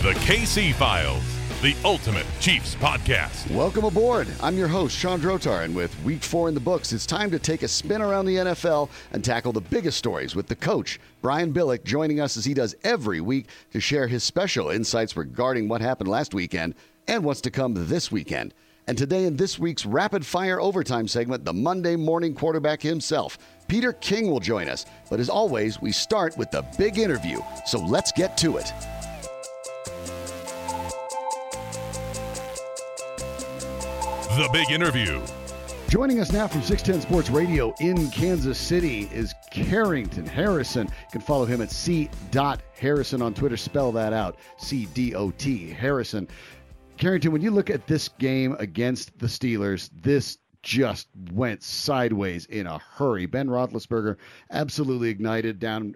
The KC Files, the ultimate Chiefs podcast. Welcome aboard. I'm your host, Sean Drotar, and with Week 4 in the books, it's time to take a spin around the NFL and tackle the biggest stories with the coach, Brian Billick, joining us as he does every week to share his special insights regarding what happened last weekend and what's to come this weekend. And today in this week's Rapid Fire Overtime segment, the Monday morning quarterback himself, Peter King, will join us. But as always, we start with the big interview, so let's get to it. The big interview. Joining us now from 610 Sports Radio in Kansas City is Carrington Harrison. You can follow him at C.Harrison on Twitter. Spell that out, C-D-O-T, Harrison. Carrington, when you look at this game against the Steelers, this just went sideways in a hurry. Ben Roethlisberger absolutely ignited, down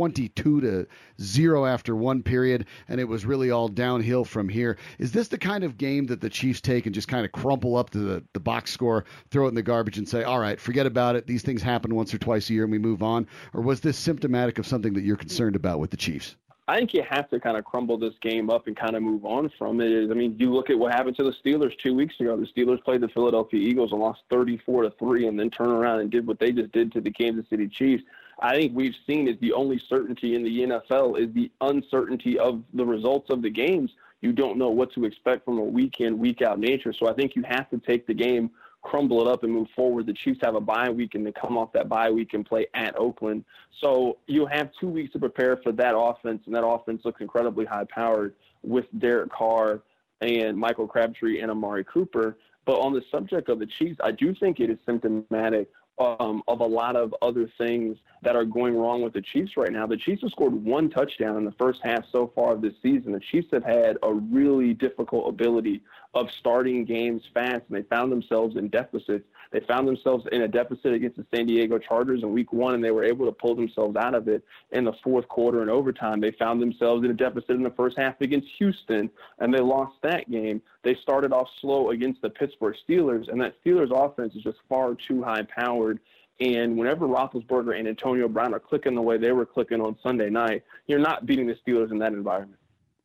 22-0 after one period, and it was really all downhill from here. Is this the kind of game that the Chiefs take and just kind of crumple up to the box score, throw it in the garbage, and say, all right, forget about it. These things happen once or twice a year and we move on? Or was this symptomatic of something that you're concerned about with the Chiefs? I think you have to kind of crumble this game up and kind of move on from it. I mean, you look at what happened to the Steelers 2 weeks ago. The Steelers played the Philadelphia Eagles and lost 34-3 and then turned around and did what they just did to the Kansas City Chiefs. I think we've seen is the only certainty in the NFL is the uncertainty of the results of the games. You don't know what to expect from a week-in, week-out nature. So I think you have to take the game, crumble it up, and move forward. The Chiefs have a bye week, and they come off that bye week and play at Oakland. So you have 2 weeks to prepare for that offense, and that offense looks incredibly high-powered with Derek Carr and Michael Crabtree and Amari Cooper. But on the subject of the Chiefs, I do think it is symptomatic of a lot of other things that are going wrong with the Chiefs right now. The Chiefs have scored one touchdown in the first half so far of this season. The Chiefs have had a really difficult ability of starting games fast, and they found themselves in deficits. They found themselves in a deficit against the San Diego Chargers in week 1, and they were able to pull themselves out of it in the fourth quarter and overtime. They found themselves in a deficit in the first half against Houston, and they lost that game. They started off slow against the Pittsburgh Steelers, and that Steelers offense is just far too high-powered. And whenever Roethlisberger and Antonio Brown are clicking the way they were clicking on Sunday night, you're not beating the Steelers in that environment.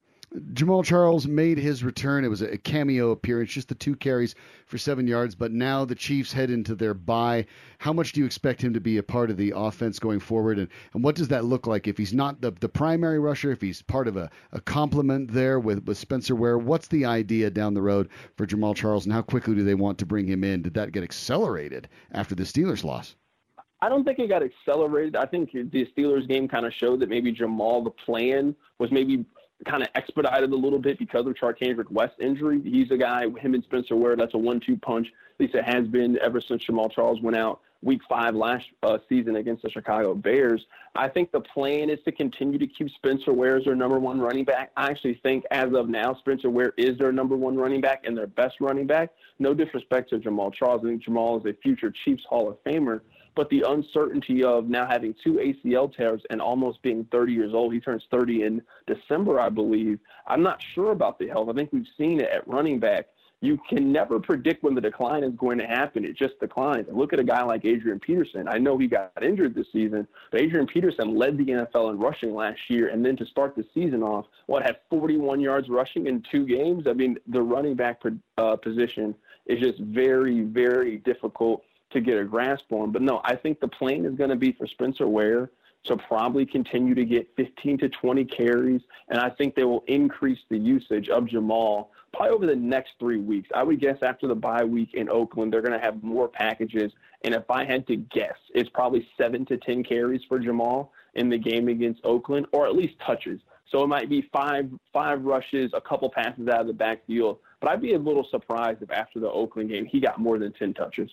Jamaal Charles made his return. It was a cameo appearance, just the 2 carries for 7 yards. But now the Chiefs head into their bye. How much do you expect him to be a part of the offense going forward? And what does that look like if he's not the primary rusher, if he's part of a complement there with Spencer Ware? What's the idea down the road for Jamaal Charles, and how quickly do they want to bring him in? Did that get accelerated after the Steelers loss? I don't think it got accelerated. I think the Steelers game kind of showed that maybe Jamaal, the plan was maybe kind of expedited a little bit because of Charcandrick West's injury. He's a guy, him and Spencer Ware, that's a 1-2 punch. At least it has been ever since Jamaal Charles went out week 5 last season against the Chicago Bears. I think the plan is to continue to keep Spencer Ware as their number 1 running back. I actually think as of now, Spencer Ware is their number 1 running back and their best running back. No disrespect to Jamaal Charles. I think Jamaal is a future Chiefs Hall of Famer. But the uncertainty of now having 2 ACL tears and almost being 30 years old, he turns 30 in December, I believe. I'm not sure about the health. I think we've seen it at running back. You can never predict when the decline is going to happen. It just declines. And look at a guy like Adrian Peterson. I know he got injured this season, but Adrian Peterson led the NFL in rushing last year. And then to start the season off, had 41 yards rushing in 2 games? I mean, the running back position is just very, very difficult to get a grasp on. But no, I think the plan is going to be for Spencer Ware to probably continue to get 15 to 20 carries, and I think they will increase the usage of Jamaal probably over the next 3 weeks. I would guess after the bye week in Oakland, they're going to have more packages, and if I had to guess, it's probably 7 to 10 carries for Jamaal in the game against Oakland, or at least touches. So it might be five rushes, a couple passes out of the backfield, but I'd be a little surprised if after the Oakland game he got more than 10 touches.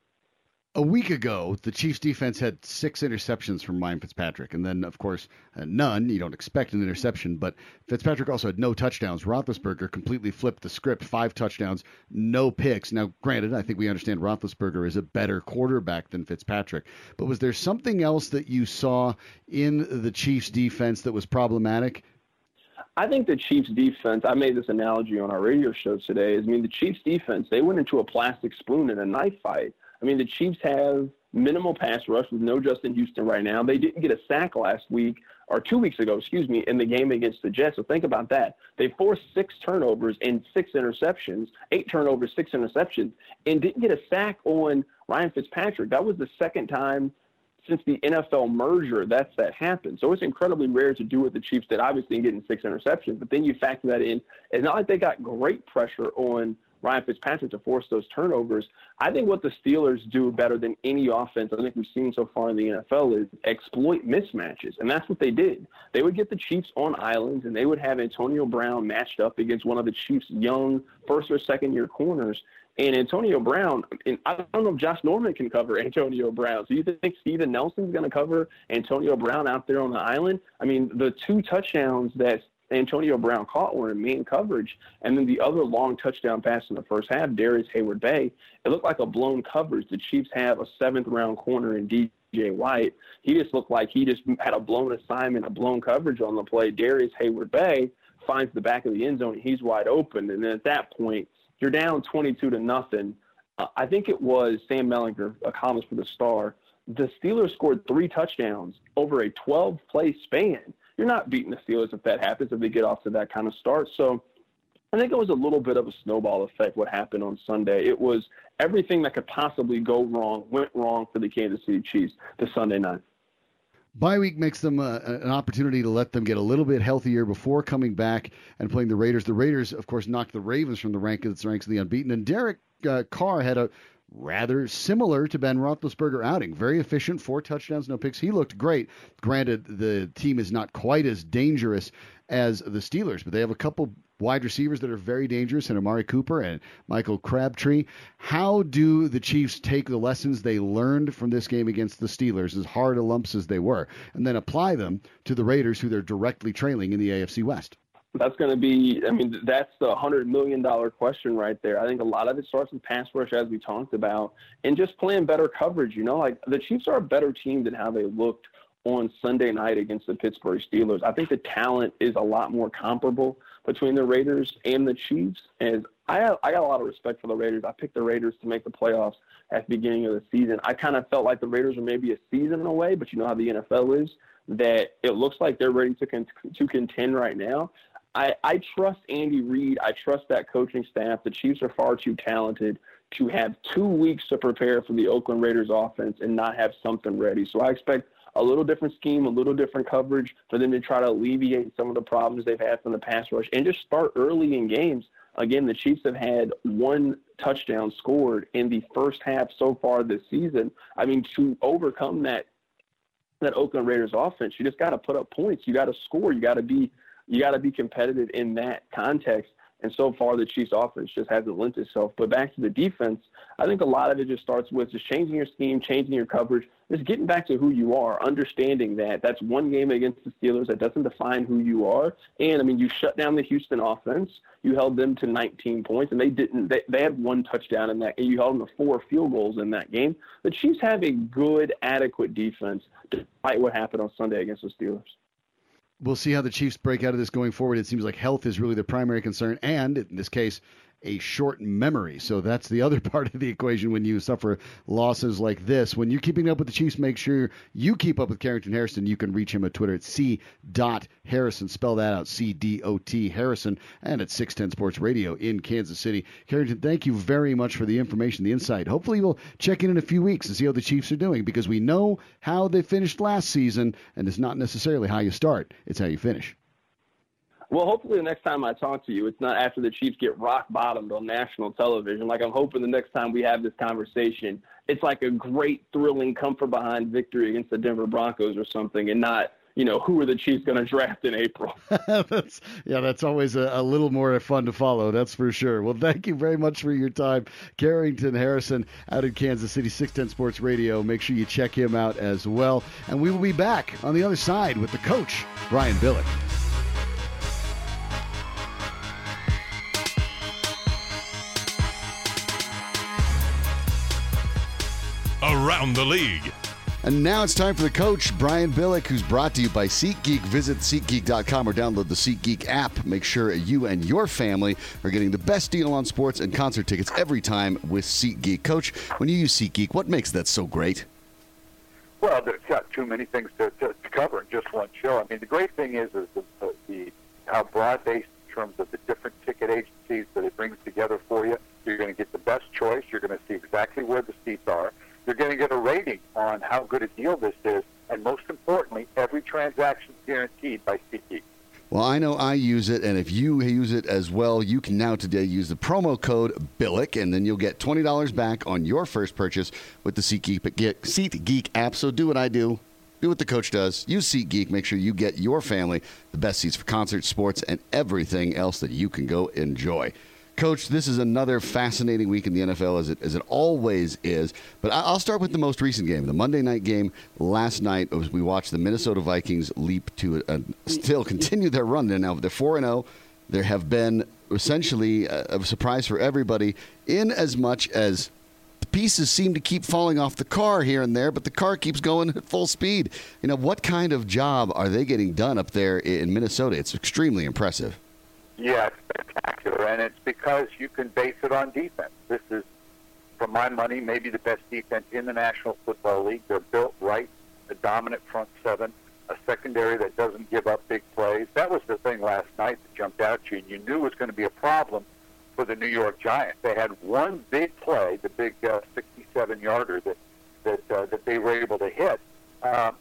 A week ago, the Chiefs defense had 6 interceptions from Ryan Fitzpatrick, and then, of course, none. You don't expect an interception, but Fitzpatrick also had no touchdowns. Roethlisberger completely flipped the script, 5 touchdowns, no picks. Now, granted, I think we understand Roethlisberger is a better quarterback than Fitzpatrick, but was there something else that you saw in the Chiefs defense that was problematic? I think the Chiefs defense, I made this analogy on our radio show today, the Chiefs defense, they went into a plastic spoon in a knife fight. The Chiefs have minimal pass rush with no Justin Houston right now. They didn't get a sack last week, or 2 weeks ago, in the game against the Jets. So think about that. They forced 6 turnovers and 6 interceptions, 8 turnovers, 6 interceptions, and didn't get a sack on Ryan Fitzpatrick. That was the second time since the NFL merger that happened. So it's incredibly rare to do what the Chiefs did, obviously, in getting 6 interceptions. But then you factor that in. It's not like they got great pressure on Ryan Fitzpatrick to force those turnovers. I think what the Steelers do better than any offense I think we've seen so far in the NFL is exploit mismatches, and that's what they did. They would get the Chiefs on islands, and they would have Antonio Brown matched up against one of the Chiefs' young first- or second-year corners. And Antonio Brown, and I don't know if Josh Norman can cover Antonio Brown. So you think Steven Nelson's going to cover Antonio Brown out there on the island? I mean, the 2 touchdowns that Antonio Brown caught were in man coverage, and then the other long touchdown pass in the first half, Darius Hayward-Bay, it looked like a blown coverage. The Chiefs have a 7th-round corner in DJ White. He just looked like he just had a blown assignment, a blown coverage on the play. Darius Hayward-Bay finds the back of the end zone. He's wide open, and then at that point, you're down 22-0. I think it was Sam Mellinger, a columnist for the Star. The Steelers scored 3 touchdowns over a 12-play span. You're not beating the Steelers if that happens, if they get off to that kind of start. So I think it was a little bit of a snowball effect what happened on Sunday. It was everything that could possibly go wrong went wrong for the Kansas City Chiefs this Sunday night. Bye week makes them an opportunity to let them get a little bit healthier before coming back and playing the Raiders. The Raiders, of course, knocked the Ravens from the ranks of the unbeaten. And Derek Carr had a rather similar to Ben Roethlisberger outing. Very efficient, 4 touchdowns, no picks. He looked great. Granted, the team is not quite as dangerous as the Steelers, but they have a couple wide receivers that are very dangerous, and Amari Cooper and Michael Crabtree. How do the Chiefs take the lessons they learned from this game against the Steelers, as hard a lumps as they were, and then apply them to the Raiders, who they're directly trailing in the AFC West? That's going to be, that's the $100 million question right there. I think a lot of it starts with pass rush, as we talked about, and just playing better coverage. Like the Chiefs are a better team than how they looked on Sunday night against the Pittsburgh Steelers. I think the talent is a lot more comparable between the Raiders and the Chiefs. And I got a lot of respect for the Raiders. I picked the Raiders to make the playoffs at the beginning of the season. I kind of felt like the Raiders were maybe a season away, but you know how the NFL is, that it looks like they're ready to contend right now. I trust Andy Reid. I trust that coaching staff. The Chiefs are far too talented to have 2 weeks to prepare for the Oakland Raiders offense and not have something ready. So I expect a little different scheme, a little different coverage for them to try to alleviate some of the problems they've had from the pass rush and just start early in games. Again, the Chiefs have had 1 touchdown scored in the first half so far this season. To overcome that Oakland Raiders offense, you just got to put up points. You got to score. You got to be competitive in that context. And so far, the Chiefs offense just hasn't lent itself. But back to the defense, I think a lot of it just starts with just changing your scheme, changing your coverage, just getting back to who you are, understanding that that's one game against the Steelers. That doesn't define who you are. And, you shut down the Houston offense. You held them to 19 points, and they had 1 touchdown in that game. You held them to 4 field goals in that game. The Chiefs have a good, adequate defense despite what happened on Sunday against the Steelers. We'll see how the Chiefs break out of this going forward. It seems like health is really the primary concern, and in this case, a short memory. So that's the other part of the equation when you suffer losses like this. When you're keeping up with the Chiefs, make sure you keep up with Carrington Harrison. You can reach him at Twitter at c.harrison. Spell that out, C-D-O-T, Harrison, and at 610 Sports Radio in Kansas City. Carrington, thank you very much for the information, the insight. Hopefully we'll check in a few weeks and see how the Chiefs are doing, because we know how they finished last season, and it's not necessarily how you start, it's how you finish. Well, hopefully the next time I talk to you, it's not after the Chiefs get rock-bottomed on national television. I'm hoping the next time we have this conversation, it's like a great, thrilling, comfort-behind victory against the Denver Broncos or something, and not, who are the Chiefs going to draft in April? That's always a little more fun to follow, that's for sure. Well, thank you very much for your time. Carrington Harrison out in Kansas City, 610 Sports Radio. Make sure you check him out as well. And we will be back on the other side with the coach, Brian Billick. Around the League. And now it's time for the coach, Brian Billick, who's brought to you by SeatGeek. Visit SeatGeek.com or download the SeatGeek app. Make sure you and your family are getting the best deal on sports and concert tickets every time with SeatGeek. Coach, when you use SeatGeek, what makes that so great? Well, there's got too many things to cover in just one show. I mean, the great thing is how broad-based in terms of the different ticket agencies that it brings together for you. You're going to get the best choice. You're going to see exactly where the seats are. You're going to get a rating on how good a deal this is. And most importantly, every transaction is guaranteed by SeatGeek. Well, I know I use it, and if you use it as well, you can now today use the promo code BILLIC, and then you'll get $20 back on your first purchase with the SeatGeek app. So do what I do. Do what the coach does. Use SeatGeek. Make sure you get your family the best seats for concerts, sports, and everything else that you can go enjoy. Coach, this is another fascinating week in the NFL, as it always is. But I'll start with the most recent game, the Monday night game last night. As we watched the Minnesota Vikings leap to still continue their run. Now they're 4-0. There have been essentially a surprise for everybody, in as much as the pieces seem to keep falling off the car here and there, but the car keeps going at full speed. You know, what kind of job are they getting done up there in Minnesota? It's extremely impressive. Yeah, it's spectacular, and it's because you can base it on defense. This is, for my money, maybe the best defense in the National Football League. They're built right, a dominant front seven, a secondary that doesn't give up big plays. That was the thing last night that jumped out at you, and you knew it was going to be a problem for the New York Giants. They had one big play, the big 67-yarder that they were able to hit, and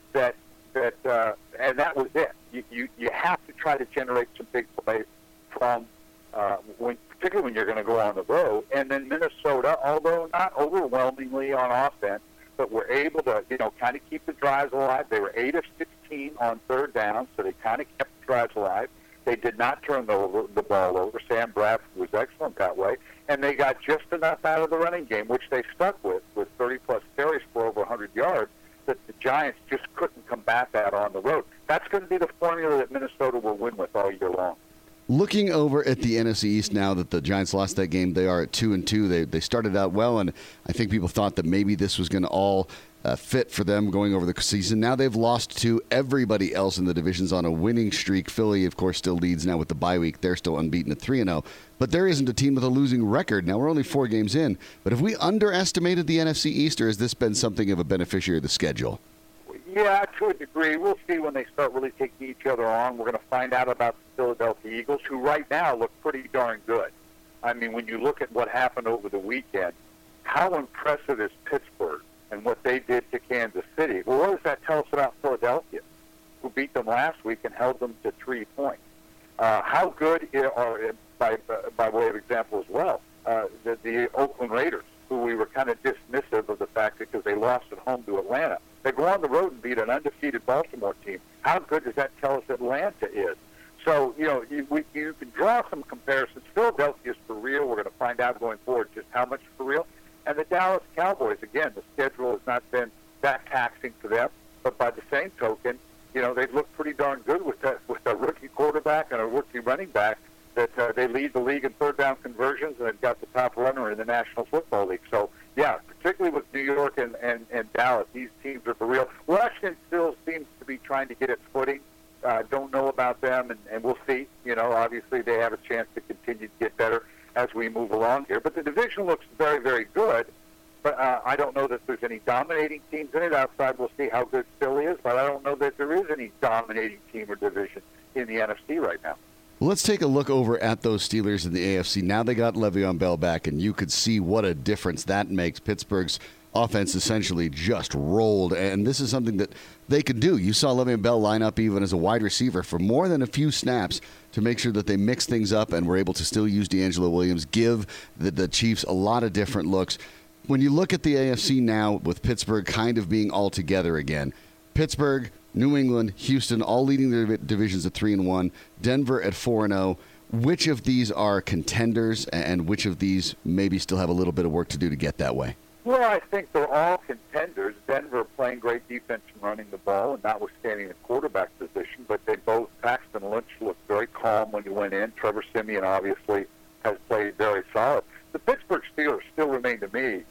that was it. You have to try to generate some big plays from particularly when you're going to go on the road. And then Minnesota, although not overwhelmingly on offense, but were able to, kind of keep the drives alive. They were 8 of 16 on third down, so they kind of kept the drives alive. They did not turn the ball over. Sam Bradford was excellent that way. And they got just enough out of the running game, which they stuck with 30-plus carries for over 100 yards, that the Giants just couldn't combat that on the road. That's going to be the formula that Minnesota will win with all year long. Looking over at the NFC East now that the Giants lost that game, they are at 2-2. They started out well, and I think people thought that maybe this was going to all fit for them going over the season. Now they've lost to everybody else in the divisions on a winning streak. Philly, of course, still leads now with the bye week. They're still unbeaten at 3-0. But there isn't a team with a losing record. Now we're only 4 games in. But have we underestimated the NFC East, or has this been something of a beneficiary of the schedule? Yeah, to a degree. We'll see when they start really taking each other on. We're going to find out about the Philadelphia Eagles, who right now look pretty darn good. I mean, when you look at what happened over the weekend, how impressive is Pittsburgh and what they did to Kansas City? Well, what does that tell us about Philadelphia, who beat them last week and held them to 3 points? How good are, by way of example as well, the Oakland Raiders, who we were kind of dismissive of the fact because they lost at home to Atlanta. They go on the road and beat an undefeated Baltimore team. How good does that tell us Atlanta is? So, you can draw some comparisons. Philadelphia is for real. We're going to find out going forward just how much for real. And the Dallas Cowboys, again, the schedule has not been that taxing for them. But by the same token, they've looked pretty darn good with a rookie quarterback and a rookie running back that they lead the league in third down conversions, and they've got the top runner in the National Football League. So, yeah, particularly with New York and Dallas, these teams are for real. Washington still seems to be trying to get its footing. Don't know about them, and we'll see. Obviously they have a chance to continue to get better as we move along here. But the division looks very, very good. But I don't know that there's any dominating teams in it. Outside, we'll see how good Philly is. But I don't know that there is any dominating team or division in the NFC right now. Well, let's take a look over at those Steelers in the AFC. Now they got Le'Veon Bell back, and you could see what a difference that makes. Pittsburgh's offense essentially just rolled, and this is something that they could do. You saw Le'Veon Bell line up even as a wide receiver for more than a few snaps to make sure that they mix things up and were able to still use D'Angelo Williams, give the Chiefs a lot of different looks. When you look at the AFC now with Pittsburgh kind of being all together again, Pittsburgh, New England, Houston, all leading their divisions at 3-1. Denver at 4-0. Which of these are contenders, and which of these maybe still have a little bit of work to do to get that way? Well, I think they're all contenders. Denver playing great defense and running the ball, and notwithstanding the quarterback position, but they both, Paxton Lynch looked very calm when he went in. Trevor Siemian obviously has played very solid. The Pittsburgh Steelers still remain to me,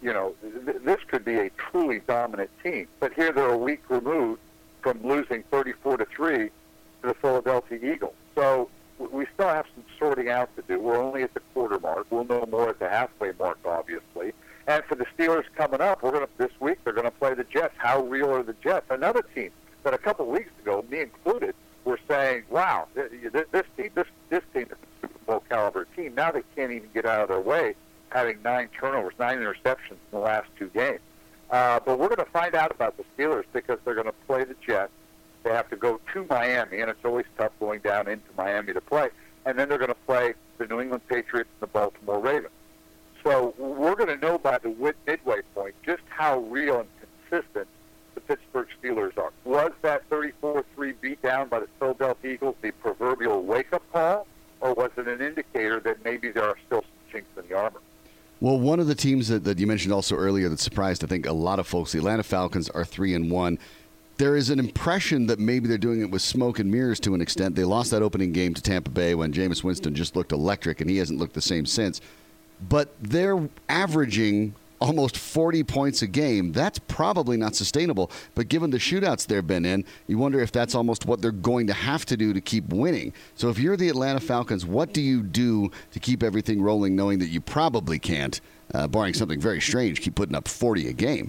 this could be a truly dominant team. But here they're a week removed from losing 34-3 to the Philadelphia Eagles. So we still have some sorting out to do. We're only at the quarter mark. We'll know more at the halfway mark, obviously. And for the Steelers coming up, this week they're going to play the Jets. How real are the Jets? Another team that a couple of weeks ago, me included, were saying, "Wow, this team is a Super Bowl caliber team." Now they can't even get out of their way, having 9 turnovers, 9 interceptions in the last 2 games. But we're going to find out about the Steelers because they're going to play the Jets. They have to go to Miami, and it's always tough going down into Miami to play. And then they're going to play the New England Patriots and the Baltimore Ravens. So we're going to know by the midway point just how real and consistent the Pittsburgh Steelers are. Was that 34-3 beatdown by the Philadelphia Eagles the proverbial wake-up call, or was it an indicator that maybe there are still some chinks in the armor? Well, one of the teams that you mentioned also earlier that surprised, I think, a lot of folks, the Atlanta Falcons are 3-1. There is an impression that maybe they're doing it with smoke and mirrors to an extent. They lost that opening game to Tampa Bay when Jameis Winston just looked electric, and he hasn't looked the same since. But they're averaging almost 40 points a game. That's probably not sustainable. But given the shootouts they've been in, you wonder if that's almost what they're going to have to do to keep winning. So if you're the Atlanta Falcons, what do you do to keep everything rolling, knowing that you probably can't, barring something very strange, keep putting up 40 a game?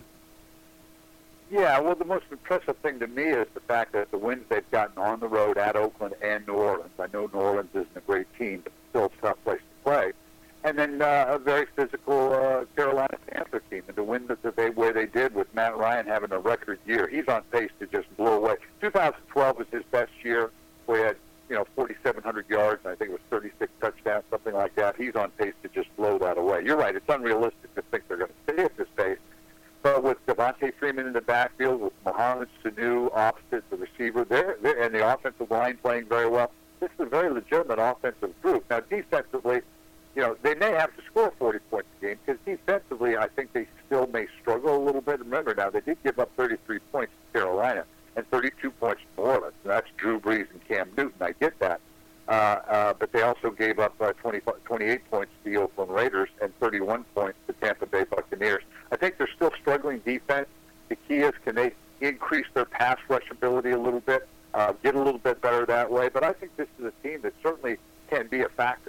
Yeah, well, the most impressive thing to me is the fact that the wins they've gotten on the road at Oakland and New Orleans. I know New Orleans isn't a great team, but still a tough place to play. And then a very physical Carolina Panther team, and to win the way they did with Matt Ryan having a record year. He's on pace to just blow away. 2012 was his best year. We had 4,700 yards, and I think it was 36 touchdowns, something like that. He's on pace to just blow that away. You're right. It's unrealistic to think they're going to stay at this pace. But with Devontae Freeman in the backfield, with Mohamed Sanu opposite the receiver, and the offensive line playing very well, this is a very legitimate offensive group. Now, defensively, they may have to score 40 points a game because defensively, I think they still may struggle a little bit. Remember now, they did give up 33 points to Carolina and 32 points to New Orleans. And that's Drew Brees and Cam Newton. I get that. But they also gave up 28 points to the Oakland Raiders and 31 points to Tampa Bay Buccaneers. I think they're still struggling defense. The key is, can they increase their pass rush ability a little bit, get a little bit better that way? But I think this is a team that certainly can be a factor.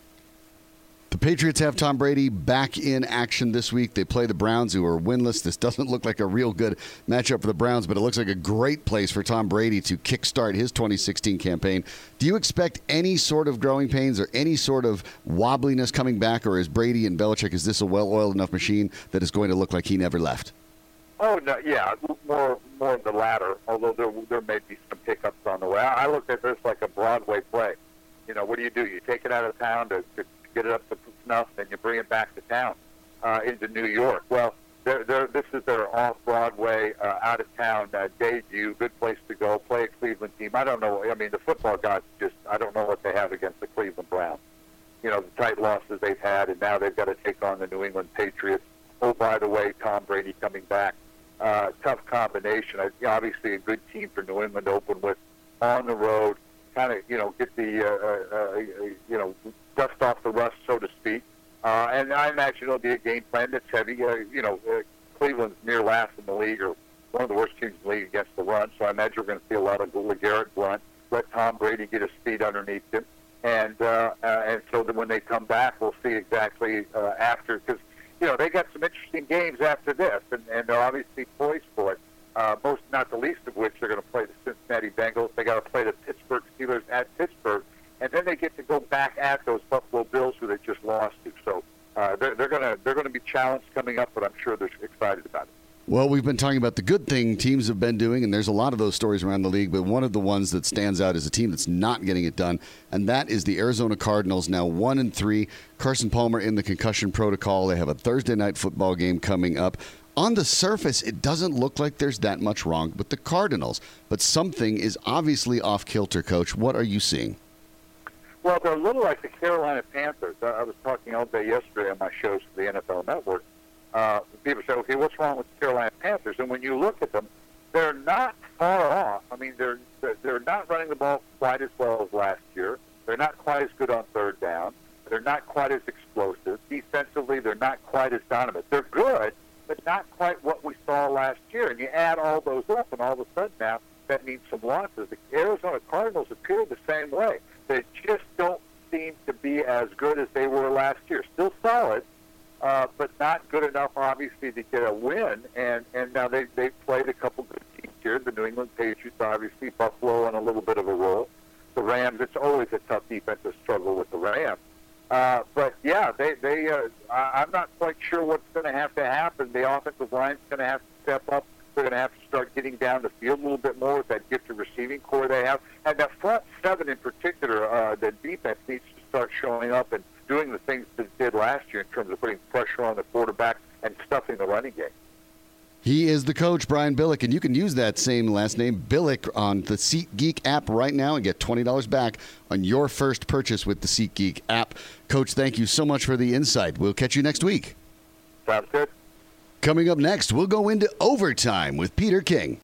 The Patriots have Tom Brady back in action this week. They play the Browns, who are winless. This doesn't look like a real good matchup for the Browns, but it looks like a great place for Tom Brady to kickstart his 2016 campaign. Do you expect any sort of growing pains or any sort of wobbliness coming back, or is Brady and Belichick, is this a well-oiled enough machine that is going to look like he never left? Oh, no, yeah, more of the latter, although there may be some hiccups on the way. I look at this like a Broadway play. What do? You take it out of town to get it up to snuff, and you bring it back to town into New York. Well, this is their off-Broadway, out-of-town debut. Good place to go. Play a Cleveland team. I don't know. I mean, the football gods I don't know what they have against the Cleveland Browns. The tight losses they've had, and now they've got to take on the New England Patriots. Oh, by the way, Tom Brady coming back. Tough combination. Obviously, a good team for New England to open with on the road. Kind of, get the, dust off the rust, so to speak. And I imagine it'll be a game plan that's heavy. Cleveland's near last in the league, or one of the worst teams in the league against the run, so I imagine we're going to see a lot of LeGarrette Blount, let Tom Brady get his feet underneath him. And so that when they come back, we'll see exactly after, because, they got some interesting games after this, and they're obviously poised for it. Most, not the least of which, they're going to play the Cincinnati Bengals. They got to play the Pittsburgh Steelers at Pittsburgh, and then they get to go back at those Buffalo Bills who they just lost to. So they're going to be challenged coming up, but I'm sure they're excited about it. Well, we've been talking about the good thing teams have been doing, and there's a lot of those stories around the league, but one of the ones that stands out is a team that's not getting it done, and that is the Arizona Cardinals, now 1-3. Carson Palmer in the concussion protocol. They have a Thursday night football game coming up. On the surface, it doesn't look like there's that much wrong with the Cardinals, but something is obviously off kilter, Coach. What are you seeing? Well, they're a little like the Carolina Panthers. I was talking all day yesterday on my shows for the NFL Network. People say, okay, what's wrong with the Carolina Panthers? And when you look at them, they're not far off. I mean, they're not running the ball quite as well as last year. They're not quite as good on third down. They're not quite as explosive. Defensively, they're not quite as dominant. They're good, but not quite what we saw last year. And you add all those up, and all of a sudden now, that means some losses. The Arizona Cardinals appear the same way. They just don't seem to be as good as they were last year. Still solid, but not good enough, obviously, to get a win. And now they've played a couple good teams here. The New England Patriots, obviously, Buffalo on a little bit of a roll. The Rams, it's always a tough defensive struggle with the Rams. But yeah, I'm not quite sure what's going to have to happen. The offensive line's going to have to step up. They're going to have to start getting down the field a little bit more with that gifted receiving core they have. And that front seven in particular, the defense needs to start showing up and doing the things that it did last year in terms of putting pressure on the quarterback and stuffing the running game. He is the coach, Brian Billick, and you can use that same last name, Billick, on the SeatGeek app right now and get $20 back on your first purchase with the SeatGeek app. Coach, thank you so much for the insight. We'll catch you next week. Sounds good. Coming up next, we'll go into overtime with Peter King.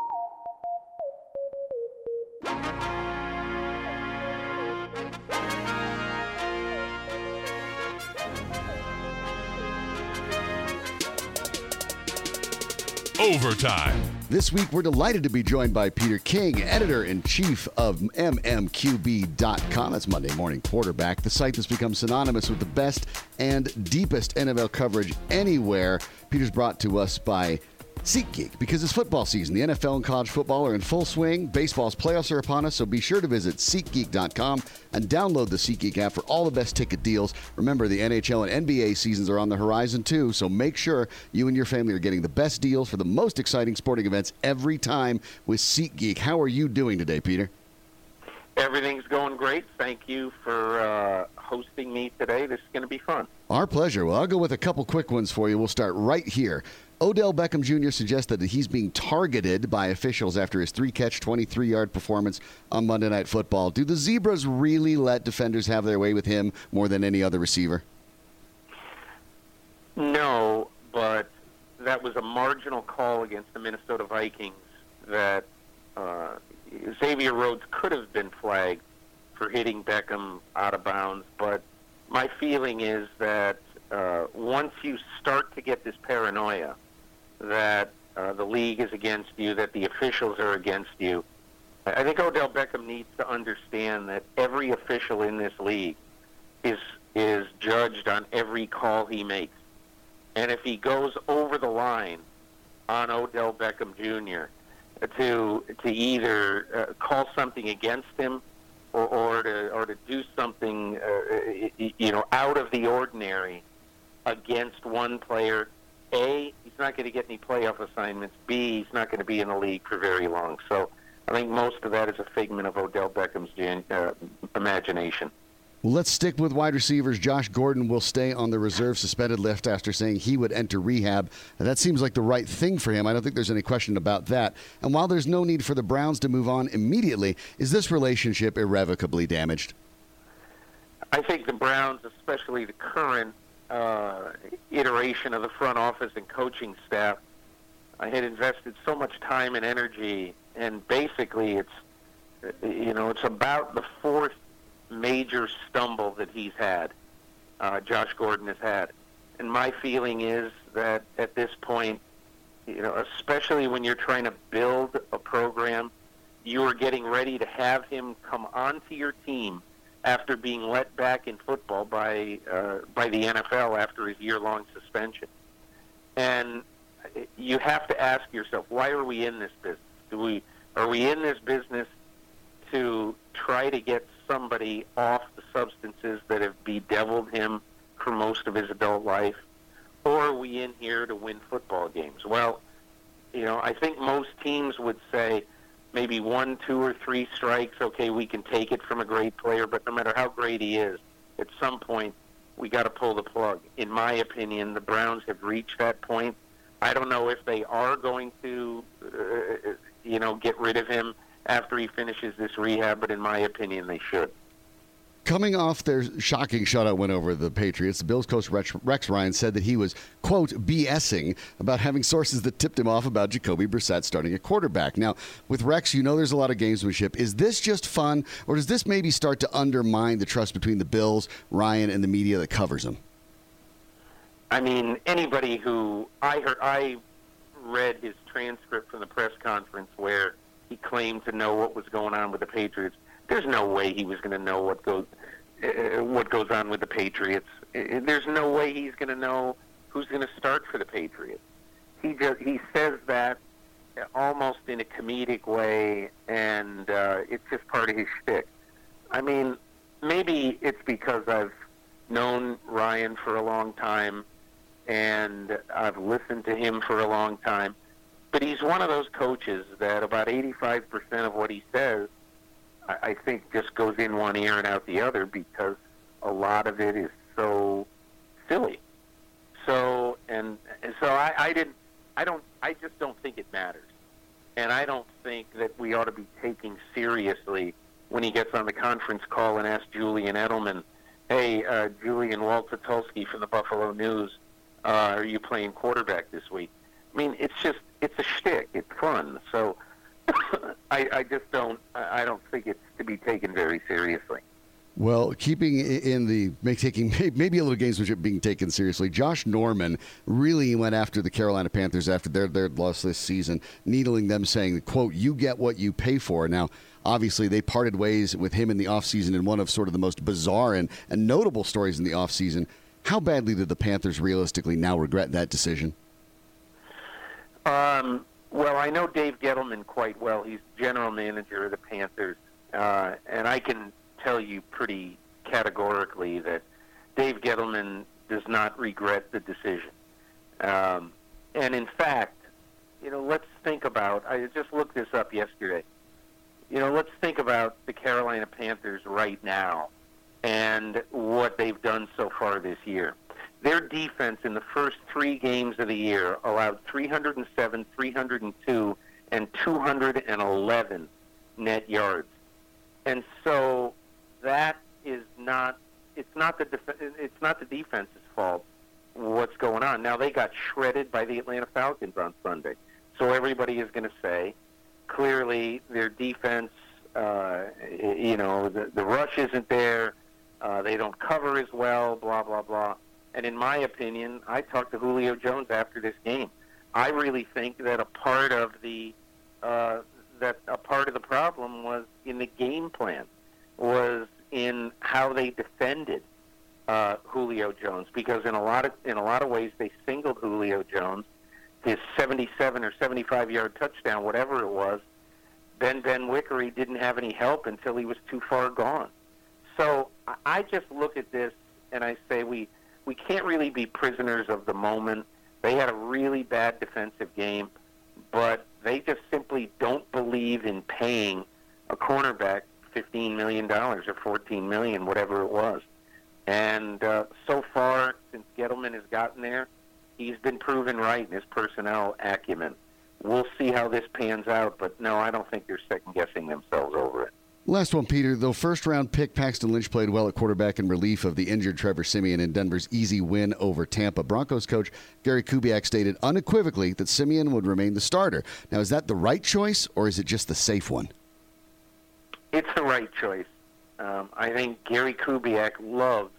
Overtime. This week, we're delighted to be joined by Peter King, editor-in-chief of MMQB.com. That's Monday Morning Quarterback, the site that's become synonymous with the best and deepest NFL coverage anywhere. Peter's brought to us by SeatGeek, because it's football season. The NFL and college football are in full swing. Baseball's playoffs are upon us, so be sure to visit SeatGeek.com and download the SeatGeek app for all the best ticket deals. Remember, the NHL and NBA seasons are on the horizon too, so make sure you and your family are getting the best deals for the most exciting sporting events every time with SeatGeek. How are you doing today, Peter? Everything's going great. Thank you for hosting me today. This is going to be fun. Our pleasure. Well, I'll go with a couple quick ones for you. We'll start right here. Odell Beckham Jr. suggested that he's being targeted by officials after his 3-catch, 23-yard performance on Monday Night Football. Do the Zebras really let defenders have their way with him more than any other receiver? No, but that was a marginal call against the Minnesota Vikings that Xavier Rhodes could have been flagged for hitting Beckham out of bounds. But my feeling is that once you start to get this paranoia that the league is against you, that the officials are against you, I think Odell Beckham needs to understand that every official in this league is judged on every call he makes. And if he goes over the line on Odell Beckham Jr. to either call something against him or to do something out of the ordinary against one player, A, he's not going to get any playoff assignments. B, he's not going to be in the league for very long. So I think most of that is a figment of Odell Beckham's imagination. Well, let's stick with wide receivers. Josh Gordon will stay on the reserve suspended list after saying he would enter rehab. That seems like the right thing for him. I don't think there's any question about that. And while there's no need for the Browns to move on immediately, is this relationship irrevocably damaged? I think the Browns, especially the current iteration of the front office and coaching staff, had invested so much time and energy, and basically it's about the fourth major stumble that he's had, Josh Gordon has had. And my feeling is that at this point, especially when you're trying to build a program, you are getting ready to have him come onto your team after being let back in football by the NFL after his year-long suspension. And you have to ask yourself, why are we in this business? Are we in this business to try to get somebody off the substances that have bedeviled him for most of his adult life, or are we in here to win football games? Well, I think most teams would say maybe 1, 2, or 3 strikes, okay, we can take it from a great player, but no matter how great he is, at some point we got to pull the plug. In my opinion, the Browns have reached that point. I don't know if they are going to, get rid of him after he finishes this rehab, but in my opinion, they should. Coming off their shocking shutout win over the Patriots, the Bills coach Rex Ryan said that he was, quote, BSing about having sources that tipped him off about Jacoby Brissett starting at quarterback. Now, with Rex, there's a lot of gamesmanship. Is this just fun, or does this maybe start to undermine the trust between the Bills, Ryan, and the media that covers them? I mean, anybody who I read his transcript from the press conference where he claimed to know what was going on with the Patriots. There's no way he was going to know what goes on with the Patriots. There's no way he's going to know who's going to start for the Patriots. He says that almost in a comedic way, and it's just part of his shtick. I mean, maybe it's because I've known Ryan for a long time, and I've listened to him for a long time, but he's one of those coaches that about 85% of what he says, I think, just goes in one ear and out the other, because a lot of it is so silly. I just don't think it matters. And I don't think that we ought to be taking seriously when he gets on the conference call and asks Julian Edelman, hey, Julian Waltotulski from the Buffalo News, are you playing quarterback this week? I mean, it's a shtick. It's fun. So I don't think it's to be taken very seriously. Well, keeping in taking maybe a little gamesmanship being taken seriously, Josh Norman really went after the Carolina Panthers after their loss this season, needling them, saying, quote, you get what you pay for. Now, obviously, they parted ways with him in the offseason in one of sort of the most bizarre and notable stories in the offseason. How badly did the Panthers realistically now regret that decision? Well, I know Dave Gettleman quite well. He's general manager of the Panthers, and I can tell you pretty categorically that Dave Gettleman does not regret the decision. And in fact, let's think about, I just looked this up yesterday, let's think about the Carolina Panthers right now and what they've done so far this year. Their defense in the first 3 games of the year allowed 307, 302, and 211 net yards. And so that is not the defense's fault what's going on. Now, they got shredded by the Atlanta Falcons on Sunday. So everybody is going to say, clearly their defense, the rush isn't there, they don't cover as well, blah, blah, blah. And in my opinion, I talked to Julio Jones after this game. I really think that a part of the problem was in the game plan, was in how they defended Julio Jones, because in a lot of ways they singled Julio Jones, his 77 or 75-yard touchdown, whatever it was. Ben Wickery didn't have any help until he was too far gone. So I just look at this and I say we can't really be prisoners of the moment. They had a really bad defensive game, but they just simply don't believe in paying a cornerback $15 million or $14 million, whatever it was. And so far, since Gettleman has gotten there, he's been proven right in his personnel acumen. We'll see how this pans out, but no, I don't think they're second-guessing themselves over it. Last one, Peter. Though first-round pick Paxton Lynch played well at quarterback in relief of the injured Trevor Siemian in Denver's easy win over Tampa, Broncos coach Gary Kubiak stated unequivocally that Siemian would remain the starter. Now, is that the right choice, or is it just the safe one? It's the right choice. I think Gary Kubiak loved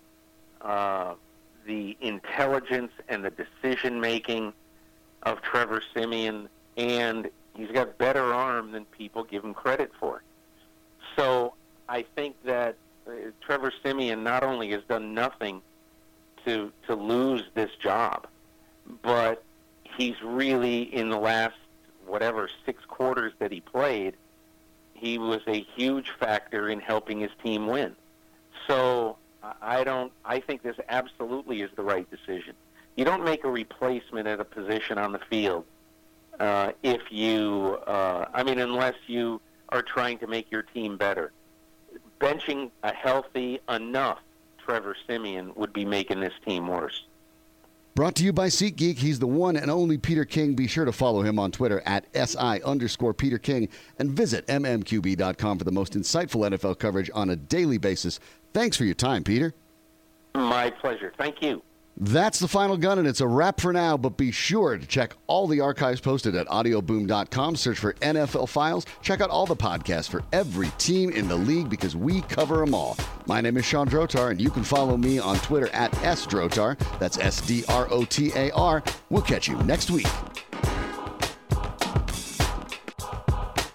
the intelligence and the decision-making of Trevor Siemian, and he's got better arm than people give him credit for. So I think that Trevor Siemian not only has done nothing to lose this job, but he's really, in the last, 6 quarters that he played, he was a huge factor in helping his team win. So I think this absolutely is the right decision. You don't make a replacement at a position on the field if you, unless you are trying to make your team better. Benching a healthy enough Trevor Siemian would be making this team worse. Brought to you by SeatGeek. He's the one and only Peter King. Be sure to follow him on Twitter at @SI_Peter King and visit mmqb.com for the most insightful NFL coverage on a daily basis. Thanks for your time, Peter. My pleasure. Thank you. That's the Final Gun, and it's a wrap for now, but be sure to check all the archives posted at audioboom.com. Search for NFL Files. Check out all the podcasts for every team in the league because we cover them all. My name is Sean Drotar, and you can follow me on Twitter at @SDrotar. That's SDROTAR. We'll catch you next week.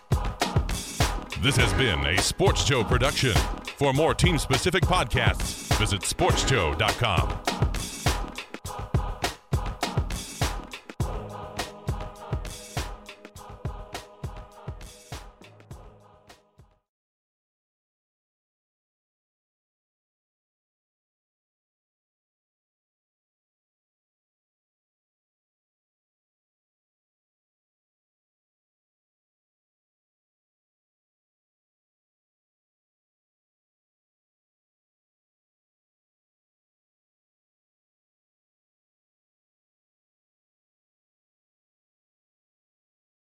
This has been a Sports Show production. For more team-specific podcasts, Visit sportsjoe.com.